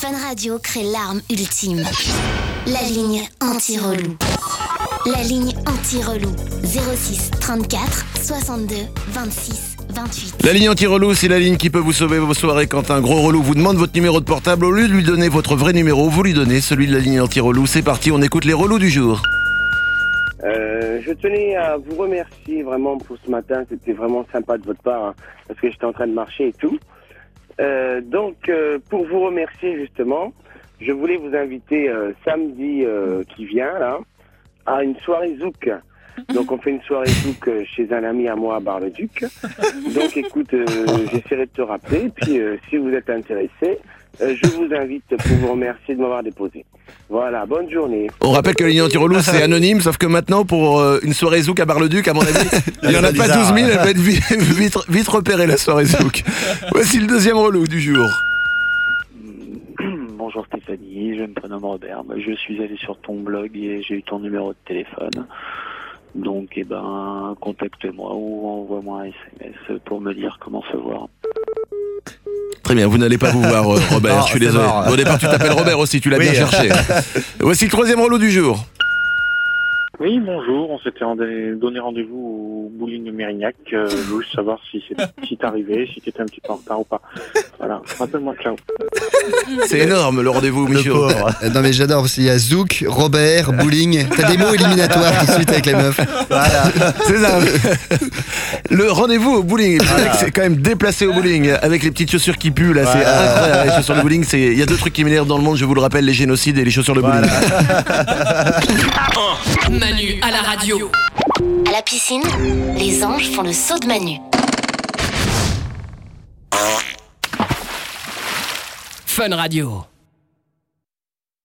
Fun Radio crée l'arme ultime. La ligne anti-relou. La ligne anti-relou. 06 34 62 26 28. La ligne anti-relou, c'est la ligne qui peut vous sauver vos soirées quand un gros relou vous demande votre numéro de portable. Au lieu de lui donner votre vrai numéro, vous lui donnez celui de la ligne anti-relou. C'est parti, on écoute les relous du jour. Je tenais à vous remercier vraiment pour ce matin. C'était vraiment sympa de votre part, hein, parce que j'étais en train de marcher et tout. Donc, pour vous remercier justement, je voulais vous inviter samedi qui vient là à une soirée zouk. Donc on fait une soirée zouk chez un ami à moi à Bar-le-Duc. Donc écoute, j'essaierai de te rappeler. Puis si vous êtes intéressé, je vous invite pour vous remercier de m'avoir déposé. Voilà, bonne journée. On rappelle que la ligne anti-relou, c'est anonyme, sauf que maintenant, pour une soirée zouk à Bar-le-Duc, à mon avis, il n'y en a pas 12 000, elle va être vite repérée, la soirée zouk. Voici le deuxième relou du jour. Bonjour Stéphanie, je me prénomme Robert. Je suis allé sur ton blog et j'ai eu ton numéro de téléphone. Donc, contacte-moi ou envoie-moi un SMS pour me dire comment se voir. Très bien, vous n'allez pas vous voir, Robert, je suis désolé. Au départ, tu t'appelles Robert aussi, tu l'as bien cherché. Voici le troisième relou du jour. Oui, bonjour, on s'était donné rendez-vous au bowling de Mérignac. Je voulais savoir si t'es arrivé, si t'étais un petit peu en retard ou pas. Voilà, rappelle-moi, ciao. C'est énorme le rendez-vous, Michaud. Non mais j'adore, parce qu'il y a Zouk, Robert, bowling. T'as des mots éliminatoires tout de suite avec les meufs. Voilà, c'est ça. Le rendez-vous au bowling, c'est quand même déplacé au bowling avec les petites chaussures qui puent là, c'est incroyable. Les chaussures de bowling, il y a deux trucs qui m'énervent dans le monde, je vous le rappelle, les génocides et les chaussures de bowling. Manu à la radio. À la piscine, les anges font le saut de Manu. Fun Radio.